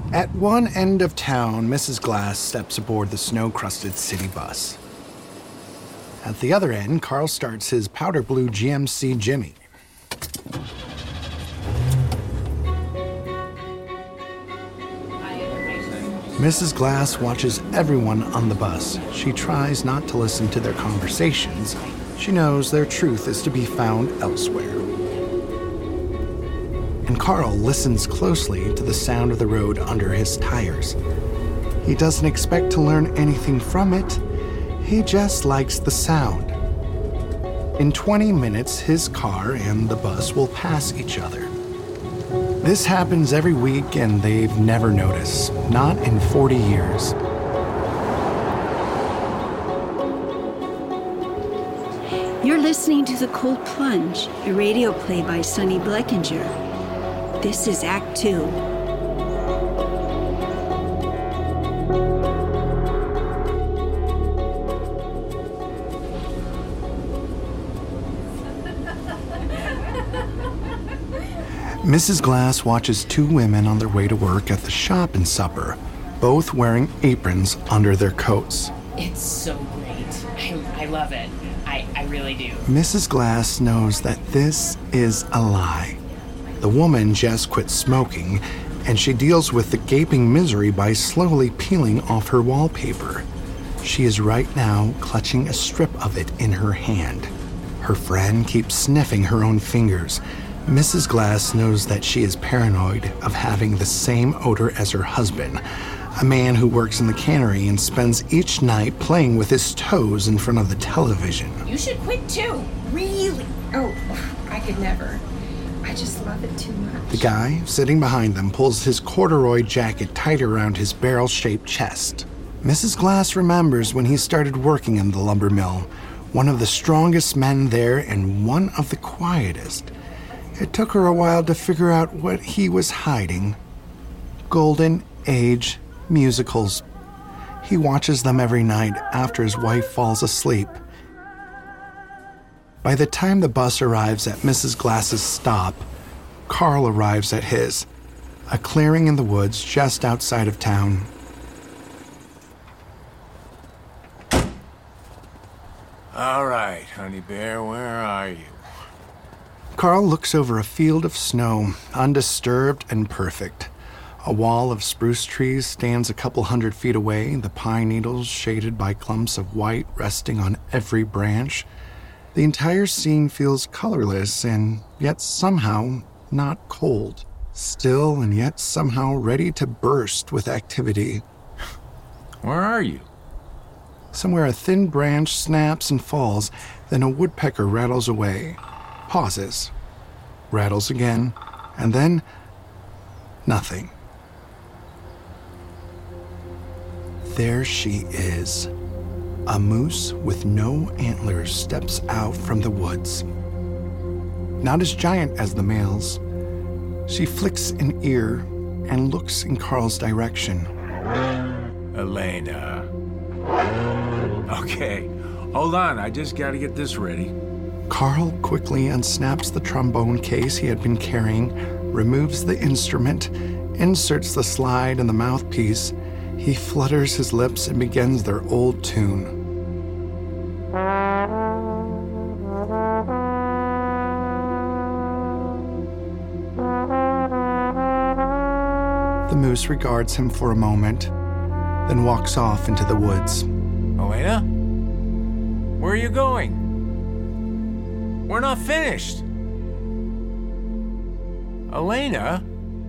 At one end of town, Mrs. Glass steps aboard the snow-crusted city bus. At the other end, Carl starts his powder blue GMC Jimmy. Mrs. Glass watches everyone on the bus. She tries not to listen to their conversations. She knows their truth is to be found elsewhere. And Carl listens closely to the sound of the road under his tires. He doesn't expect to learn anything from it. He just likes the sound. In 20 minutes, his car and the bus will pass each other. This happens every week, and they've never noticed. Not in 40 years. You're listening to The Cold Plunge, a radio play by Sonny Bleckinger. This is Act 2. Mrs. Glass watches two women on their way to work at the shop in supper, both wearing aprons under their coats. It's so great. I love it. I really do. Mrs. Glass knows that this is a lie. The woman just quit smoking, and she deals with the gaping misery by slowly peeling off her wallpaper. She is right now clutching a strip of it in her hand. Her friend keeps sniffing her own fingers. Mrs. Glass knows that she is paranoid of having the same odor as her husband, a man who works in the cannery and spends each night playing with his toes in front of the television. You should quit too. Really. Oh, I could never. I just love it too much. The guy sitting behind them pulls his corduroy jacket tight around his barrel-shaped chest. Mrs. Glass remembers when he started working in the lumber mill, one of the strongest men there and one of the quietest. It took her a while to figure out what he was hiding. Golden Age musicals. He watches them every night after his wife falls asleep. By the time the bus arrives at Mrs. Glass's stop, Carl arrives at his, a clearing in the woods just outside of town. All right, honey bear, where are you? Carl looks over a field of snow, undisturbed and perfect. A wall of spruce trees stands a couple 100 feet away, the pine needles shaded by clumps of white resting on every branch. The entire scene feels colorless and yet somehow not cold. Still and yet somehow ready to burst with activity. Where are you? Somewhere a thin branch snaps and falls, then a woodpecker rattles away. Pauses, rattles again, and then nothing. There she is. A moose with no antlers steps out from the woods. Not as giant as the males. She flicks an ear and looks in Carl's direction. Elena. Okay, hold on, I just gotta get this ready. Carl quickly unsnaps the trombone case he had been carrying, removes the instrument, inserts the slide and the mouthpiece. He flutters his lips and begins their old tune. The moose regards him for a moment, then walks off into the woods. Elena? Where are you going? We're not finished. Elena?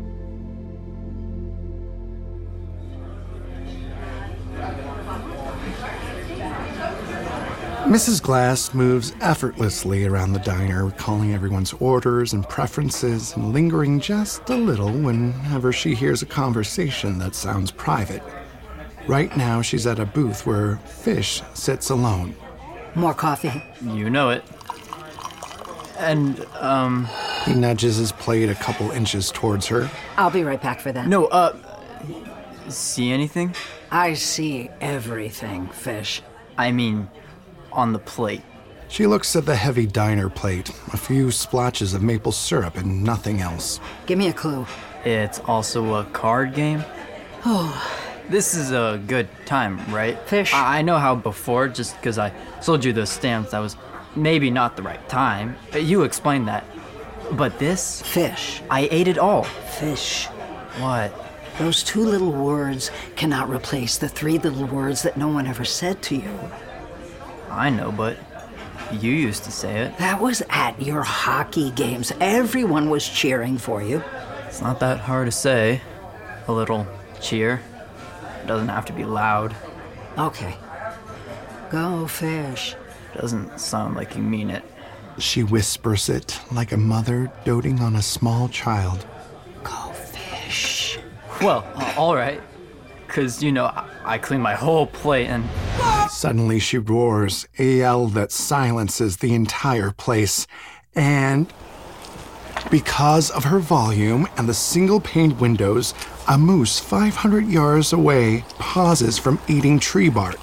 Mrs. Glass moves effortlessly around the diner, recalling everyone's orders and preferences and lingering just a little whenever she hears a conversation that sounds private. Right now, she's at a booth where Fish sits alone. More coffee. You know it. And, He nudges his plate a couple inches towards her. I'll be right back for that. No, see anything? I see everything, Fish. I mean, on the plate. She looks at the heavy diner plate, a few splotches of maple syrup and nothing else. Give me a clue. It's also a card game? This is a good time, right? Fish. I know how before, just because I sold you those stamps, that was maybe not the right time. You explained that. But this? Fish. I ate it all. Fish. What? Those 2 little words cannot replace the 3 little words that no one ever said to you. I know, but you used to say it. That was at your hockey games. Everyone was cheering for you. It's not that hard to say. A little cheer. It doesn't have to be loud. Okay. Go, Fish. Doesn't sound like you mean it. She whispers it like a mother doting on a small child. Go, Fish. Well, all right. Because, I cleaned my whole plate and... Suddenly she roars, a yell that silences the entire place. And because of her volume and the single-paned windows, a moose 500 yards away pauses from eating tree bark.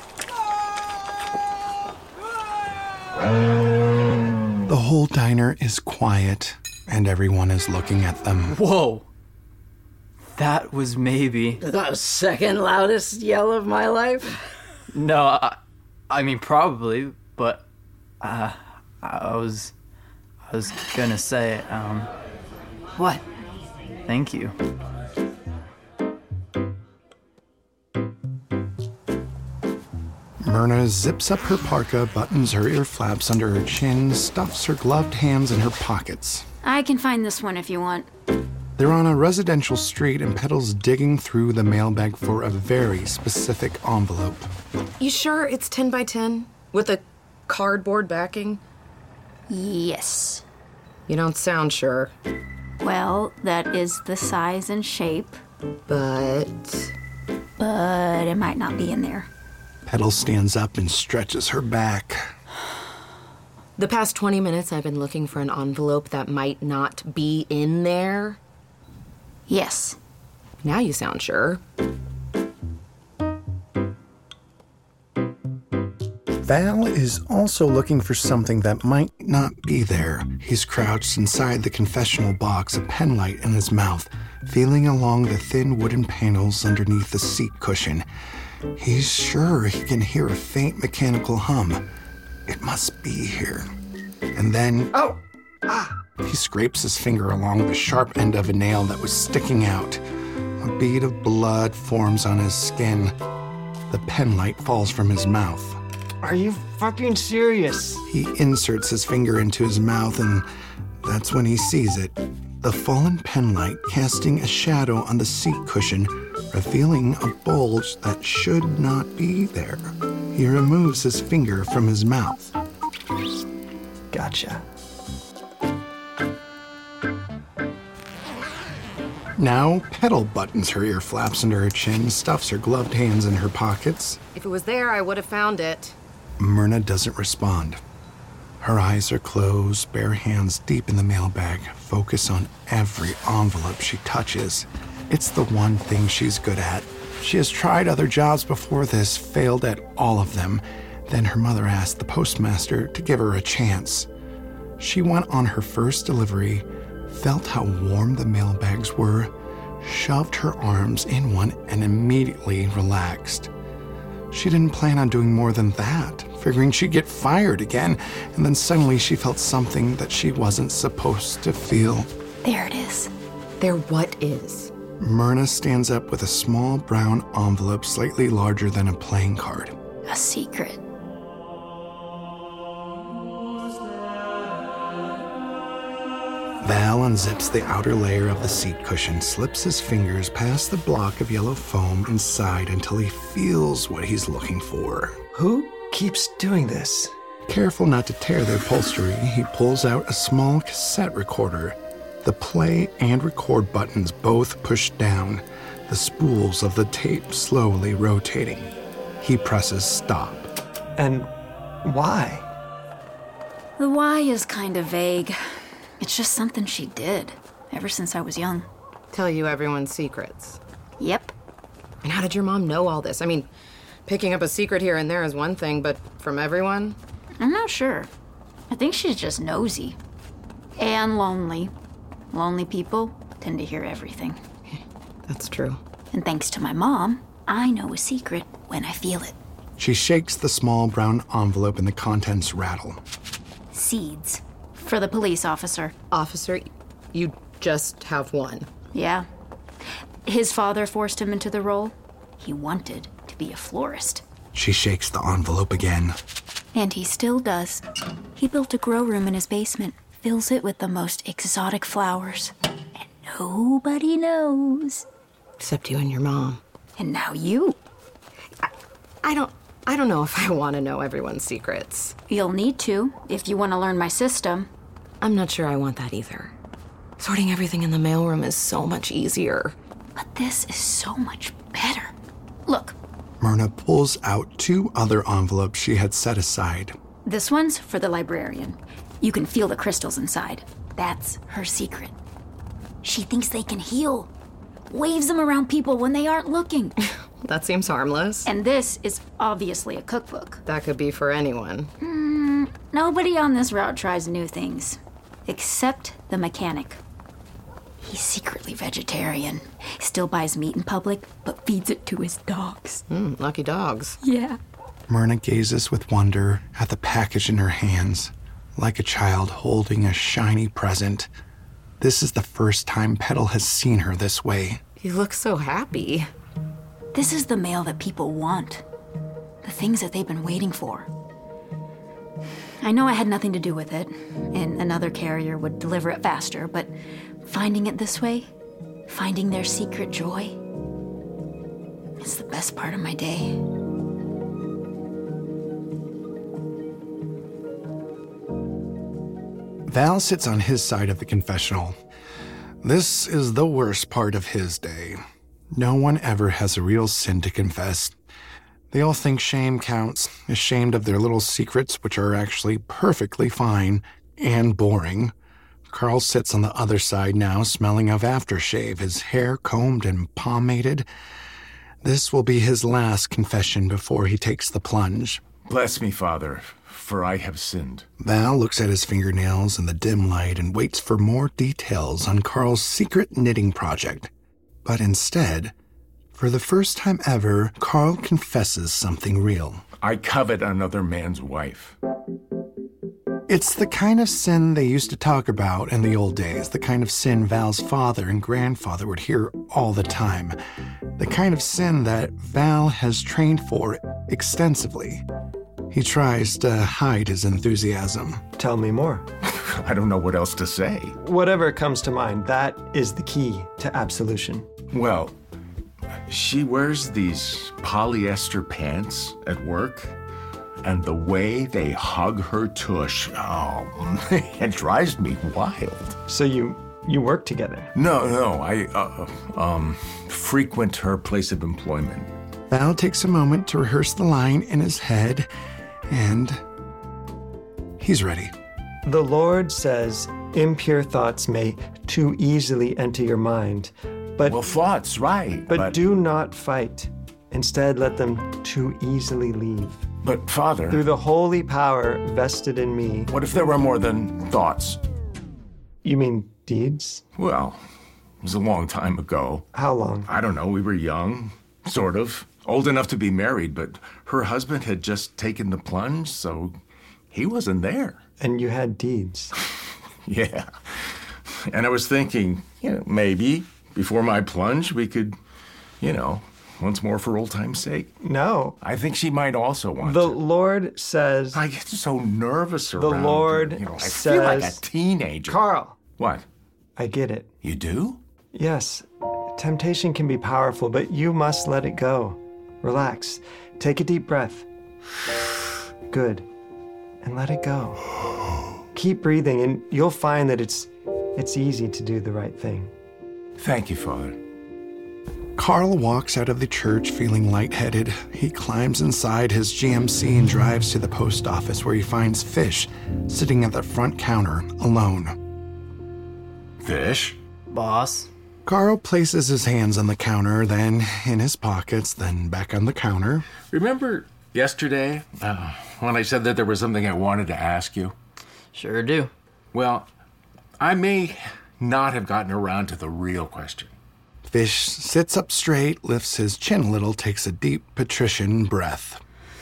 The whole diner is quiet, and everyone is looking at them. Whoa! That was maybe... The second loudest yell of my life? No, I mean probably, but I was gonna say, What? thank you. Myrna zips up her parka, buttons her ear flaps under her chin, stuffs her gloved hands in her pockets. I can find this one if you want. They're on a residential street and Petal's digging through the mailbag for a very specific envelope. You sure it's 10 by 10 with a cardboard backing? Yes. You don't sound sure. Well, that is the size and shape, But but it might not be in there. Petal stands up and stretches her back. the past 20 minutes I've been looking for an envelope that might not be in there. Yes. Now you sound sure. Val is also looking for something that might not be there. He's crouched inside the confessional box, a pen light in his mouth, feeling along the thin wooden panels underneath the seat cushion. He's sure he can hear a faint mechanical hum. It must be here. And then... He scrapes his finger along the sharp end of a nail that was sticking out. A bead of blood forms on his skin. The pen light falls from his mouth. Are you fucking serious? He inserts his finger into his mouth, and that's when he sees it. The fallen penlight casting a shadow on the seat cushion, revealing a bulge that should not be there. He removes his finger from his mouth. Gotcha. Now, Petal buttons her ear flaps under her chin, stuffs her gloved hands in her pockets. If it was there, I would have found it. Myrna doesn't respond. Her eyes are closed, bare hands deep in the mailbag, focus on every envelope she touches. It's the one thing she's good at. She has tried other jobs before this, failed at all of them. Then her mother asked the postmaster to give her a chance. She went on her first delivery, felt how warm the mailbags were, shoved her arms in one, and immediately relaxed. She didn't plan on doing more than that, figuring she'd get fired again, and then suddenly she felt something that she wasn't supposed to feel. There it is. There what is? Myrna stands up with a small brown envelope slightly larger than a playing card. A secret. Val unzips the outer layer of the seat cushion, slips his fingers past the block of yellow foam inside until he feels what he's looking for. Who keeps doing this? Careful not to tear the upholstery, he pulls out a small cassette recorder. The play and record buttons both pushed down, the spools of the tape slowly rotating. He presses stop. And why? The why is kind of vague. It's just something she did, ever since I was young. Tell you everyone's secrets. Yep. And how did your mom know all this? I mean, picking up a secret here and there is one thing, but from everyone? I'm not sure. I think she's just nosy. And lonely. Lonely people tend to hear everything. That's true. And thanks to my mom, I know a secret when I feel it. She shakes the small brown envelope and the contents rattle. Seeds. For the police officer. Officer, you just have one. Yeah. His father forced him into the role. He wanted to be a florist. She shakes the envelope again. And he still does. He built a grow room in his basement, fills it with the most exotic flowers. And nobody knows. Except you and your mom. And now you. I don't know if I want to know everyone's secrets. You'll need to, if you want to learn my system. I'm not sure I want that either. Sorting everything in the mailroom is so much easier. But this is so much better. Look. Myrna pulls out 2 other envelopes she had set aside. This one's for the librarian. You can feel the crystals inside. That's her secret. She thinks they can heal. Waves them around people when they aren't looking. That seems harmless. And this is obviously a cookbook. That could be for anyone. Nobody on this route tries new things. Except the mechanic. He's secretly vegetarian. Still buys meat in public, but feeds it to his dogs. Lucky dogs. Yeah. Myrna gazes with wonder at the package in her hands, like a child holding a shiny present. This is the first time Petal has seen her this way. You look so happy. This is the mail that people want. The things that they've been waiting for. I know I had nothing to do with it, and another carrier would deliver it faster, but finding it this way, finding their secret joy, it's the best part of my day. Val sits on his side of the confessional. This is the worst part of his day. No one ever has a real sin to confess. They all think shame counts, ashamed of their little secrets, which are actually perfectly fine and boring. Carl sits on the other side now, smelling of aftershave, his hair combed and pomaded. This will be his last confession before he takes the plunge. Bless me, Father, for I have sinned. Val looks at his fingernails in the dim light and waits for more details on Carl's secret knitting project. But instead, for the first time ever, Carl confesses something real. I covet another man's wife. It's the kind of sin they used to talk about in the old days, the kind of sin Val's father and grandfather would hear all the time, the kind of sin that Val has trained for extensively. He tries to hide his enthusiasm. Tell me more. I don't know what else to say. Whatever comes to mind, that is the key to absolution. Well, she wears these polyester pants at work, and the way they hug her tush, it drives me wild. So you work together? No, I frequent her place of employment. Val takes a moment to rehearse the line in his head, and he's ready. The Lord says impure thoughts may too easily enter your mind, but... Well, thoughts, right. But do not fight. Instead, let them too easily leave. But, Father... Through the holy power vested in me... What if there were more than thoughts? You mean deeds? Well, it was a long time ago. How long? I don't know. We were young, sort of. Old enough to be married, but her husband had just taken the plunge, so he wasn't there. And you had deeds. Yeah. And I was thinking, maybe before my plunge we could, once more for old time's sake. No. I think she might also want The to. Lord says... I get so nervous around The Lord I says... feel like a teenager. Carl. What? I get it. You do? Yes. Temptation can be powerful, but you must let it go. Relax. Take a deep breath. Good. And let it go. Keep breathing, and you'll find that it's easy to do the right thing. Thank you, Father. Carl walks out of the church feeling lightheaded. He climbs inside his GMC and drives to the post office where he finds Fish sitting at the front counter alone. Fish? Boss? Carl places his hands on the counter, then in his pockets, then back on the counter. Remember yesterday when I said that there was something I wanted to ask you? Sure do. Well, I may not have gotten around to the real question. Fish sits up straight, lifts his chin a little, takes a deep patrician breath.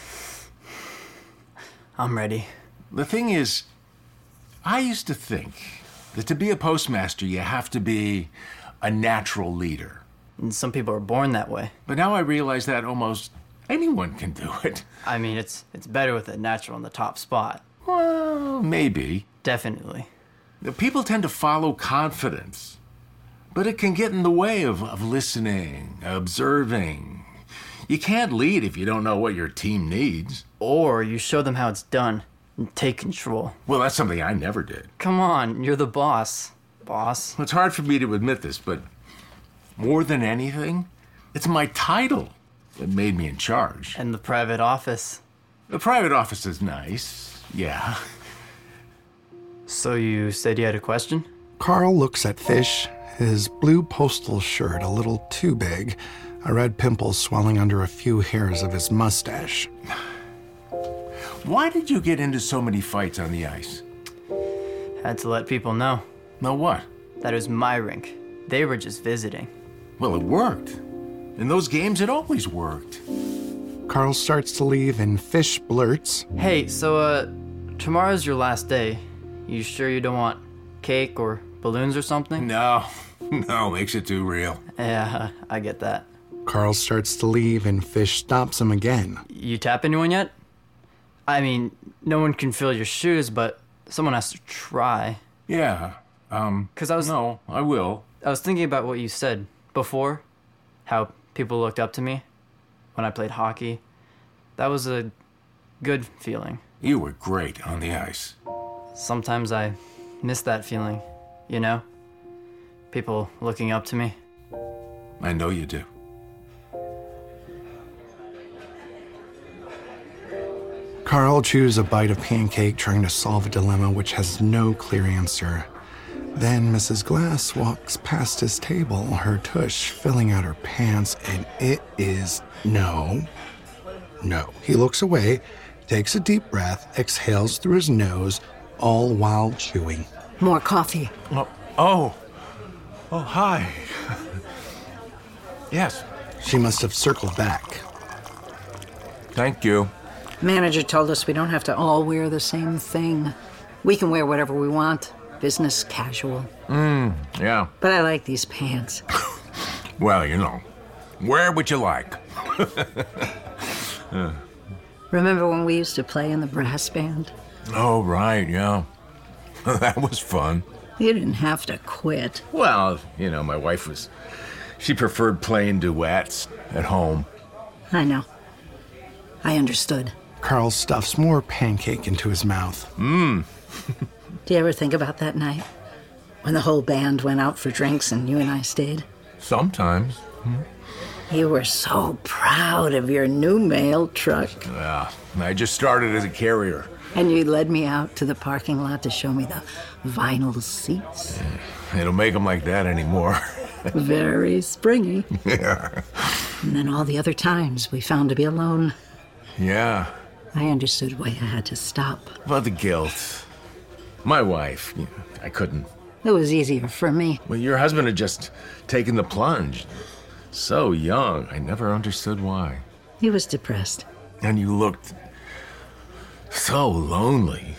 I'm ready. The thing is, I used to think that to be a postmaster, you have to be a natural leader. And some people are born that way. But now I realize that almost anyone can do it. I mean, it's better with a natural in the top spot. Well, maybe. Definitely. People tend to follow confidence, but it can get in the way of listening, observing. You can't lead if you don't know what your team needs. Or you show them how it's done and take control. Well, that's something I never did. Come on, you're the boss. Boss. It's hard for me to admit this, but more than anything, it's my title that made me in charge. And the private office. The private office is nice, yeah. So you said you had a question? Carl looks at Fish, his blue postal shirt a little too big, a red pimple swelling under a few hairs of his mustache. Why did you get into so many fights on the ice? Had to let people know. Know what? That it was my rink. They were just visiting. Well, it worked. In those games, it always worked. Carl starts to leave and Fish blurts, Hey, so, tomorrow's your last day. You sure you don't want cake or balloons or something? No, makes it too real. Yeah, I get that. Carl starts to leave and Fish stops him again. You tap anyone yet? I mean, no one can fill your shoes, but someone has to try. Yeah, 'Cause I was... No, I will. I was thinking about what you said before, how people looked up to me when I played hockey. That was a good feeling. You were great on the ice. Sometimes I miss that feeling, you know? People looking up to me. I know you do. Carl chews a bite of pancake, trying to solve a dilemma which has no clear answer. Then Mrs. Glass walks past his table, her tush filling out her pants, and it is no. He looks away, takes a deep breath, exhales through his nose, all while chewing. More coffee. Oh, hi. Yes. She must have circled back. Thank you. Manager told us we don't have to all wear the same thing. We can wear whatever we want. Business casual. Yeah. But I like these pants. Well, wear what you like. Remember when we used to play in the brass band? Oh, right, yeah. That was fun. You didn't have to quit. Well, my wife she preferred playing duets at home. I know. I understood. Carl stuffs more pancake into his mouth. Do you ever think about that night? When the whole band went out for drinks and you and I stayed? Sometimes. You were so proud of your new mail truck. Yeah, I just started as a carrier. And you led me out to the parking lot to show me the vinyl seats. They don't make them like that anymore. Very springy. Yeah. And then all the other times we found to be alone. Yeah. I understood why I had to stop. About the guilt. My wife, I couldn't. It was easier for me. Well, your husband had just taken the plunge. So young, I never understood why. He was depressed. And you looked so lonely.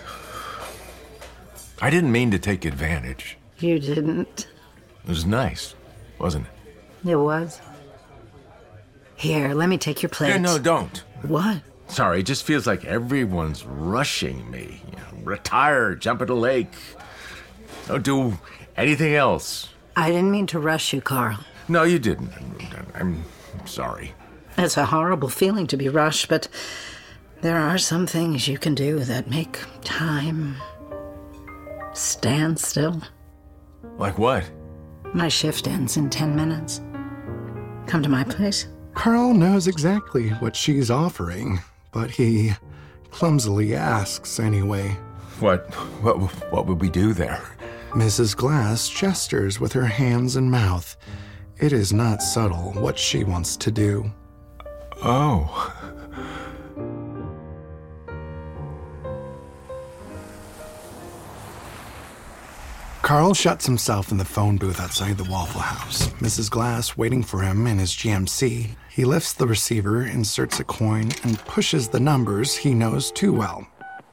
I didn't mean to take advantage. You didn't. It was nice, wasn't it? It was. Here, let me take your plate. Yeah, no, don't. What? Sorry, it just feels like everyone's rushing me. Retire, jump at a lake. Don't do anything else. I didn't mean to rush you, Carl. No, you didn't. I'm sorry. It's a horrible feeling to be rushed, but there are some things you can do that make time stand still. Like what? My shift ends in 10 minutes. Come to my place. Carl knows exactly what she's offering, but he clumsily asks anyway. What would we do there? Mrs. Glass gestures with her hands and mouth. It is not subtle what she wants to do. Oh. Carl shuts himself in the phone booth outside the Waffle House. Mrs. Glass waiting for him in his GMC. He lifts the receiver, inserts a coin, and pushes the numbers he knows too well.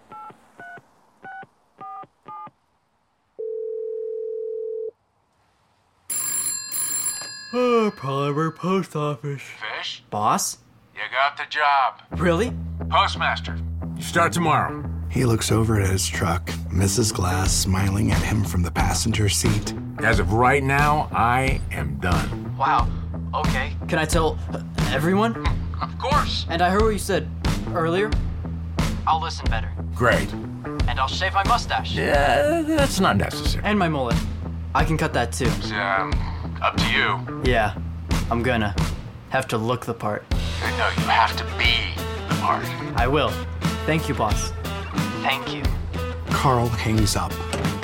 Oh, Palmer Post Office. Fish, Boss? you got the job. Really? Postmaster, you start tomorrow. He looks over at his truck, Mrs. Glass smiling at him from the passenger seat. As of right now, I am done. Wow. Okay. Can I tell everyone? Of course. And I heard what you said earlier. I'll listen better. Great. And I'll shave my mustache. Yeah, that's not necessary. And my mullet. I can cut that too. Up to you. Yeah, I'm gonna have to look the part. No, you have to be the part. I will. Thank you, boss. Thank you. Carl hangs up.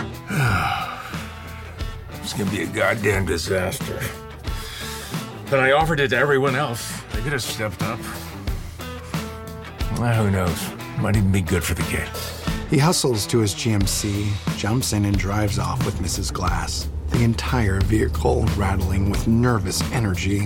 It's gonna be a goddamn disaster. But I offered it to everyone else. They could have stepped up. Well, who knows? Might even be good for the kid. He hustles to his GMC, jumps in and drives off with Mrs. Glass, the entire vehicle rattling with nervous energy.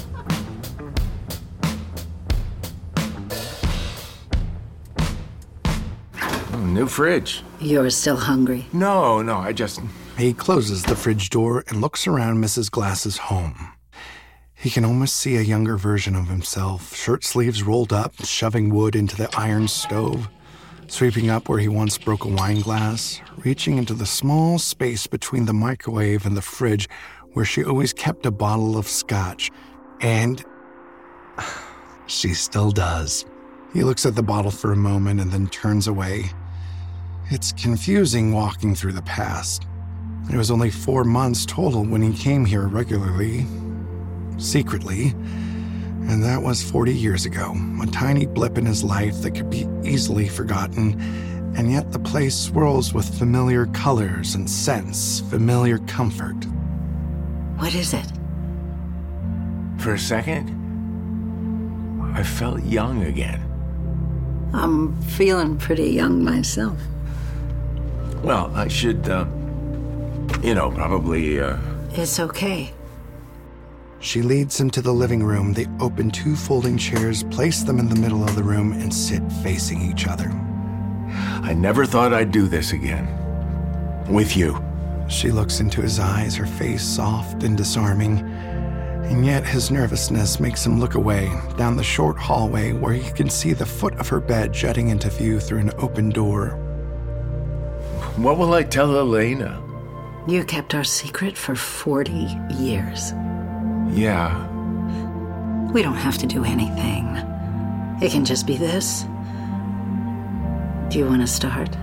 New fridge. You're still hungry. No, I just... He closes the fridge door and looks around Mrs. Glass's home. He can almost see a younger version of himself, shirt sleeves rolled up, shoving wood into the iron stove, sweeping up where he once broke a wine glass, reaching into the small space between the microwave and the fridge where she always kept a bottle of scotch. And she still does. He looks at the bottle for a moment and then turns away. It's confusing walking through the past. It was only 4 months total when he came here regularly, secretly, and that was 40 years ago, a tiny blip in his life that could be easily forgotten, and yet the place swirls with familiar colors and scents, familiar comfort. What is it? For a second, I felt young again. I'm feeling pretty young myself. Well, I should, probably, It's okay. She leads him to the living room. They open 2 folding chairs, place them in the middle of the room, and sit facing each other. I never thought I'd do this again. With you. She looks into his eyes, her face soft and disarming, and yet his nervousness makes him look away, down the short hallway where he can see the foot of her bed jutting into view through an open door. What will I tell Elena? You kept our secret for 40 years. Yeah. We don't have to do anything. It can just be this. Do you want to start?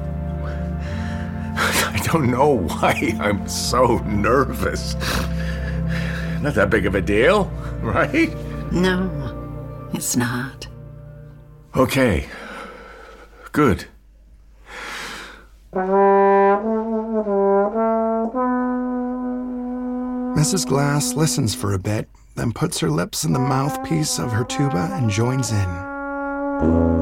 I don't know why I'm so nervous. Not that big of a deal, right? No, it's not. Okay. Good. Mrs. Glass listens for a bit, then puts her lips in the mouthpiece of her tuba and joins in.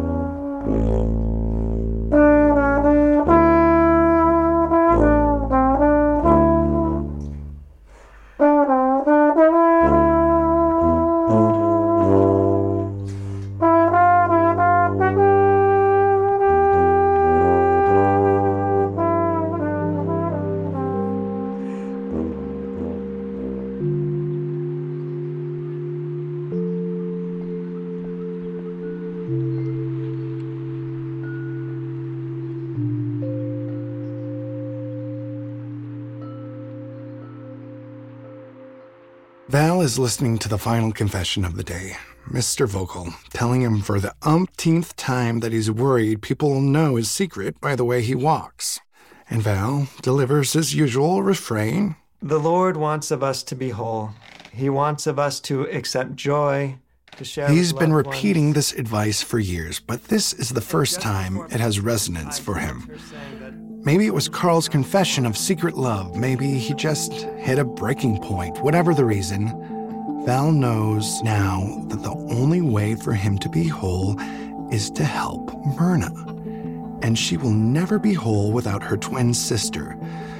Val is listening to the final confession of the day. Mr. Vogel telling him for the umpteenth time that he's worried people will know his secret by the way he walks. And Val delivers his usual refrain. The Lord wants of us to be whole. He wants of us to accept joy, to share. He's been repeating this advice for years, but this is the first time it has resonance for him. Maybe it was Carl's confession of secret love. Maybe he just hit a breaking point. Whatever the reason, Val knows now that the only way for him to be whole is to help Myrna. And she will never be whole without her twin sister.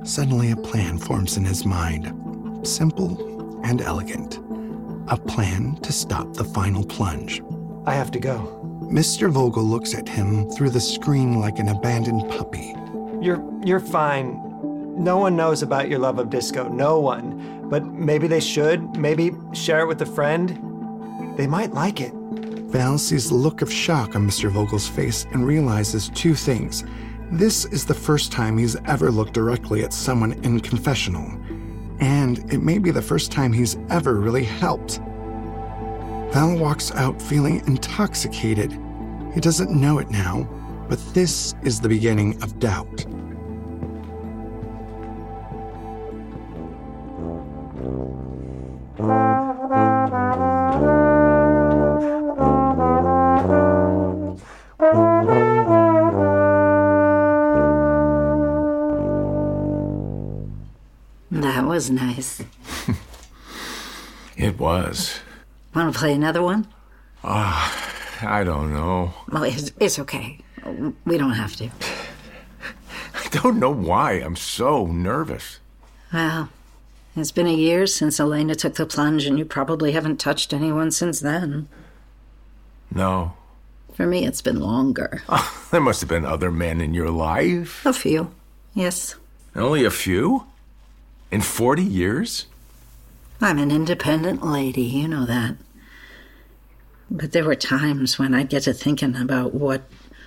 Suddenly, a plan forms in his mind. Simple and elegant. A plan to stop the final plunge. I have to go. Mr. Vogel looks at him through the screen like an abandoned puppy. You're fine. No one knows about your love of disco. No one. But maybe they should. Maybe share it with a friend. They might like it. Val sees the look of shock on Mr. Vogel's face and realizes two things. This is the first time he's ever looked directly at someone in confessional. And it may be the first time he's ever really helped. Val walks out feeling intoxicated. He doesn't know it now, but this is the beginning of doubt. That was nice. It was. Want to play another one? I don't know. Well, it's okay. We don't have to. I don't know why I'm so nervous. Well, it's been a year since Elena took the plunge, and you probably haven't touched anyone since then. No. For me, it's been longer. There must have been other men in your life. A few, yes. Only a few? In 40 years? I'm an independent lady, you know that. But there were times when I'd get to thinking about what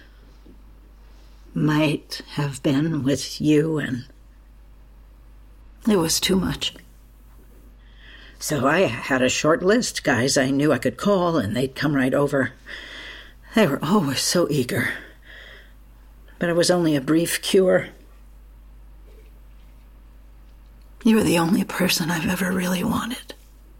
might have been with you, and it was too much. So I had a short list, guys I knew I could call, and they'd come right over. They were always so eager. But it was only a brief cure. You were the only person I've ever really wanted.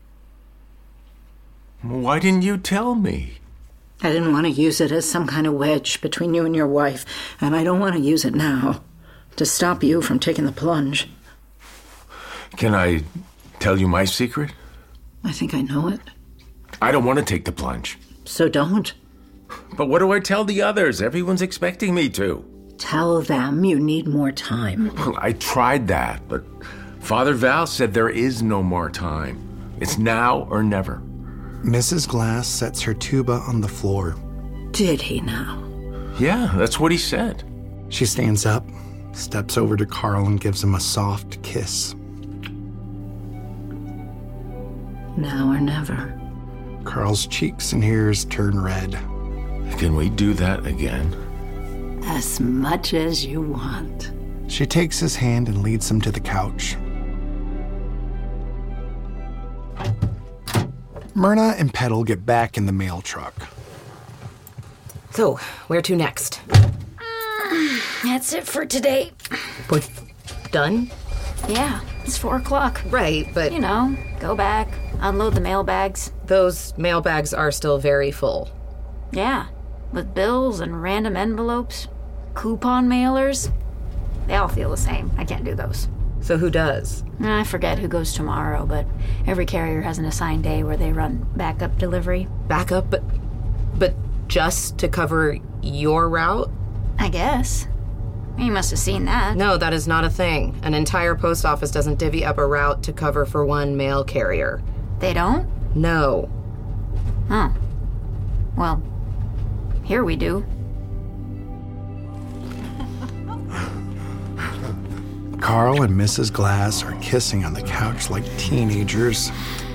Why didn't you tell me? I didn't want to use it as some kind of wedge between you and your wife, and I don't want to use it now to stop you from taking the plunge. Can I tell you my secret? I think I know it. I don't want to take the plunge. So don't. But what do I tell the others? Everyone's expecting me to. Tell them you need more time. Well, I tried that, but Father Val said there is no more time. It's now or never. Mrs. Glass sets her tuba on the floor. Did he now? Yeah, that's what he said. She stands up, steps over to Carl, and gives him a soft kiss. Now or never. Carl's cheeks and ears turn red. Can we do that again? As much as you want. She takes his hand and leads him to the couch. Myrna and Petal get back in the mail truck. So, where to next? That's it for today. What? Done? Yeah, it's 4 o'clock. Right, but... You know, go back, unload the mail bags. Those mail bags are still very full. Yeah, with bills and random envelopes, coupon mailers. They all feel the same. I can't do those. So who does? I forget who goes tomorrow, but every carrier has an assigned day where they run backup delivery. Backup? But just to cover your route? I guess. You must have seen that. No, that is not a thing. An entire post office doesn't divvy up a route to cover for one mail carrier. They don't? No. Oh. Well, here we do. Carl and Mrs. Glass are kissing on the couch like teenagers.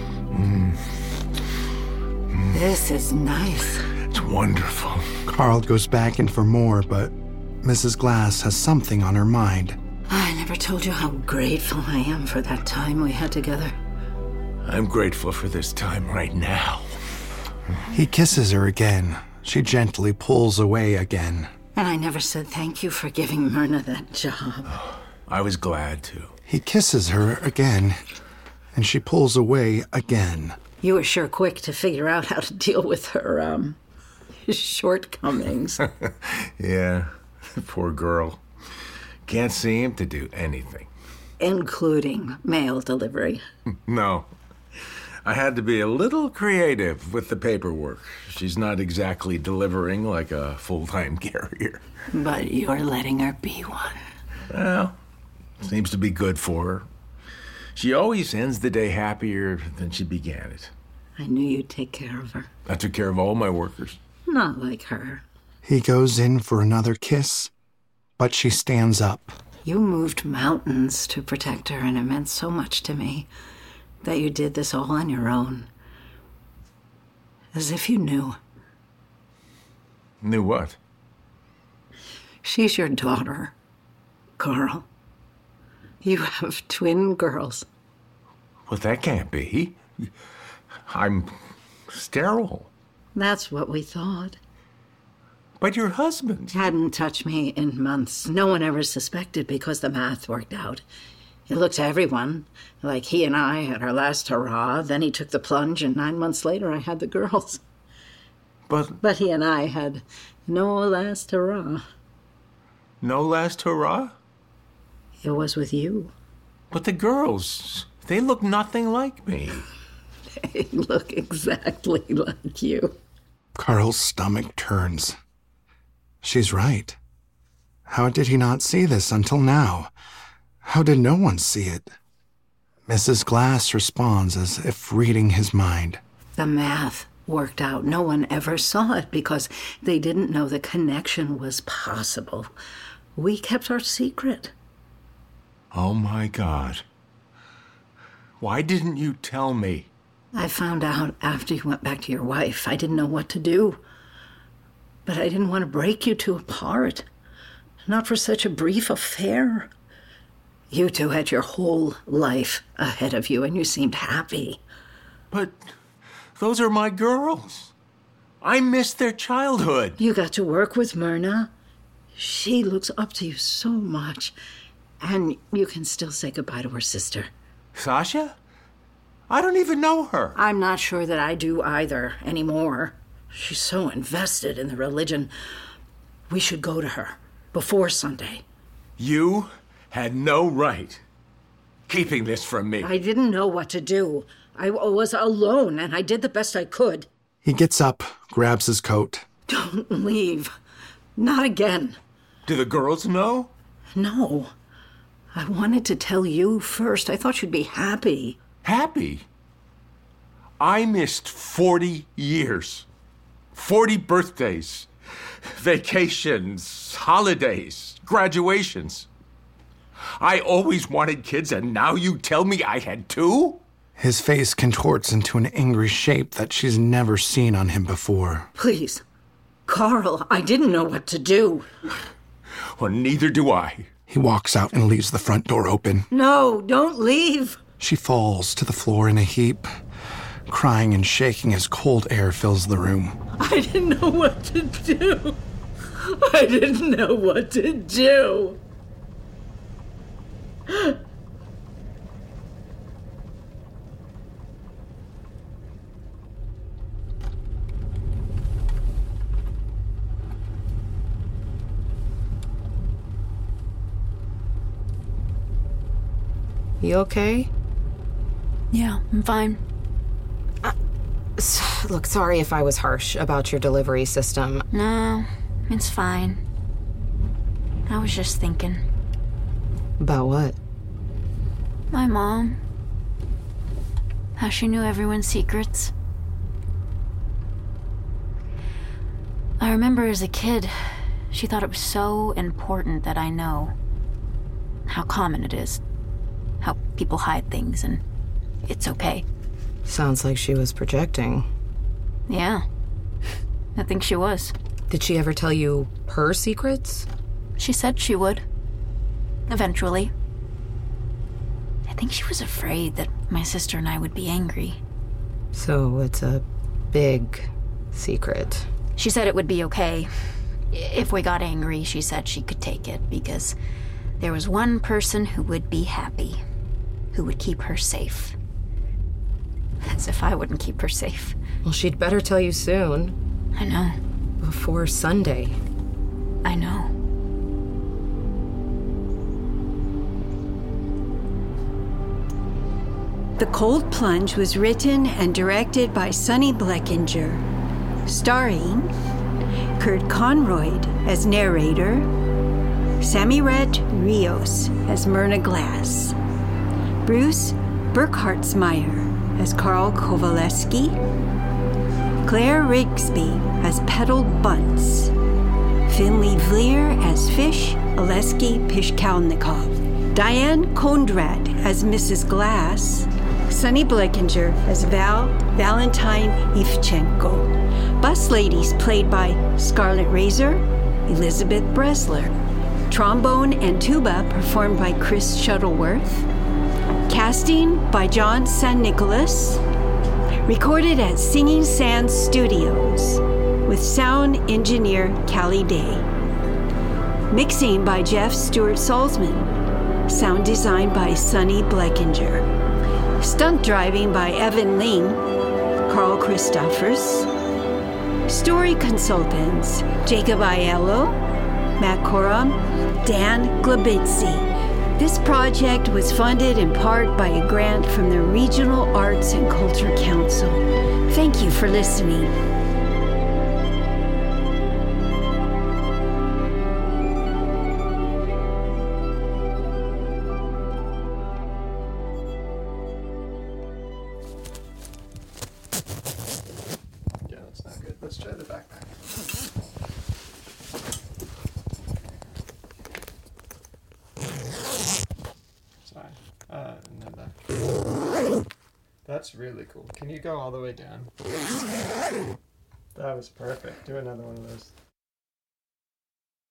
This is nice. It's wonderful. Carl goes back in for more, but Mrs. Glass has something on her mind. I never told you how grateful I am for that time we had together. I'm grateful for this time right now. He kisses her again. She gently pulls away again. And I never said thank you for giving Myrna that job. I was glad to. He kisses her again, and she pulls away again. You were sure quick to figure out how to deal with her, shortcomings. Yeah, poor girl. Can't seem to do anything. Including mail delivery. No. I had to be a little creative with the paperwork. She's not exactly delivering like a full-time carrier. But you're letting her be one. Well, Seems to be good for her. She always ends the day happier than she began it. I knew you'd take care of her. I took care of all my workers. Not like her. He goes in for another kiss, but she stands up. You moved mountains to protect her, and it meant so much to me that you did this all on your own. As if you knew. Knew what? She's your daughter, Carl. You have twin girls. Well, that can't be. I'm sterile. That's what we thought. But your husband Hadn't touched me in months. No one ever suspected because the math worked out. It looked to everyone like he and I had our last hurrah. Then he took the plunge, and 9 months later I had the girls. But he and I had no last hurrah. No last hurrah? It was with you. But the girls, they look nothing like me. They look exactly like you. Carl's stomach turns. She's right. How did he not see this until now? How did no one see it? Mrs. Glass responds as if reading his mind. The math worked out. No one ever saw it because they didn't know the connection was possible. We kept our secret. Oh, my God. Why didn't you tell me? I found out after you went back to your wife. I didn't know what to do. But I didn't want to break you two apart. Not for such a brief affair. You two had your whole life ahead of you, and you seemed happy. But those are my girls. I missed their childhood. You got to work with Myrna. She looks up to you so much. And you can still say goodbye to her sister. Sasha? I don't even know her. I'm not sure that I do either anymore. She's so invested in the religion. We should go to her before Sunday. You had no right keeping this from me. I didn't know what to do. I was alone, and I did the best I could. He gets up, grabs his coat. Don't leave. Not again. Do the girls know? No. I wanted to tell you first. I thought you'd be happy. Happy? I missed 40 years. 40 birthdays, vacations, holidays, graduations. I always wanted kids, and now you tell me I had two? His face contorts into an angry shape that she's never seen on him before. Please. Carl, I didn't know what to do. Well, neither do I. He walks out and leaves the front door open. No, don't leave. She falls to the floor in a heap, crying and shaking as cold air fills the room. I didn't know what to do. I didn't know what to do. You okay? Yeah, I'm fine. Look, sorry if I was harsh about your delivery system. No, it's fine. I was just thinking. About what? My mom. How she knew everyone's secrets. I remember as a kid, she thought it was so important that I know how common it is. How people hide things and it's okay. Sounds like she was projecting. Yeah, I think she was. Did she ever tell you her secrets? She said she would. Eventually. I think she was afraid that my sister and I would be angry. So it's a big secret. She said it would be okay. If we got angry, she said she could take it because there was one person who would be happy, who would keep her safe. As if I wouldn't keep her safe. Well, she'd better tell you soon. I know. Before Sunday. I know. The Cold Plunge was written and directed by Sonny Bleckinger, starring Kurt Conroyd as narrator, Samiret Rios as Myrna Glass, Bruce Burkhartsmeyer as Karl Kowaleski, Claire Rigsby as Petal Bunce, Finley Vlier as Fish Oleski Pishkalnikov, Diane Kondrad as Mrs. Glass, Sunny Bleckinger as Valentine Ivchenko, Bus Ladies played by Scarlett Razor, Elizabeth Bresler, Trombone and Tuba performed by Chris Shuttleworth, casting by John San Nicolas, recorded at Singing Sands Studios with sound engineer Callie Day. Mixing by Jeff Stewart Salzman. Sound design by Sunny Bleckinger. Stunt driving by Evan Ling, Carl Christoffers. Story consultants Jacob Aiello, Matt Coram, Dan Glabitzi. This project was funded in part by a grant from the Regional Arts and Culture Council. Thank you for listening. Yeah, that's not good. Let's try the backpack. Sorry. No, that. That's really cool. Can you go all the way down? That was perfect. Do another one of those.